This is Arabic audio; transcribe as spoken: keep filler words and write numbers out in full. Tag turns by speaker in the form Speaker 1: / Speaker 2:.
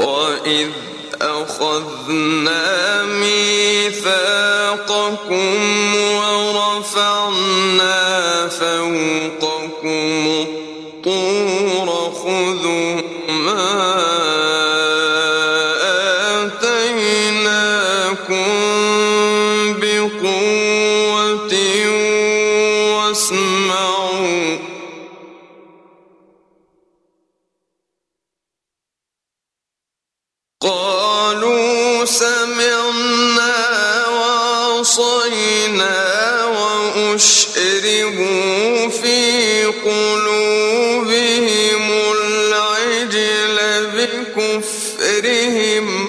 Speaker 1: وَإِذْ أَخَذْنَا مِيثَاقَكُمْ وَرَفَعْنَا فَوْقَكُمُ الطُّورَ خُذُوا مَا آتَيْنَاكُمْ بِقُوَّةٍ وَاسْمَعُوا. قَالُوا سَمِعْنَا وَعَصَيْنَا وَأُشْرِبُوا فِي قُلُوبِهِمُ الْعِجْلَ بِكُفْرِهِمْ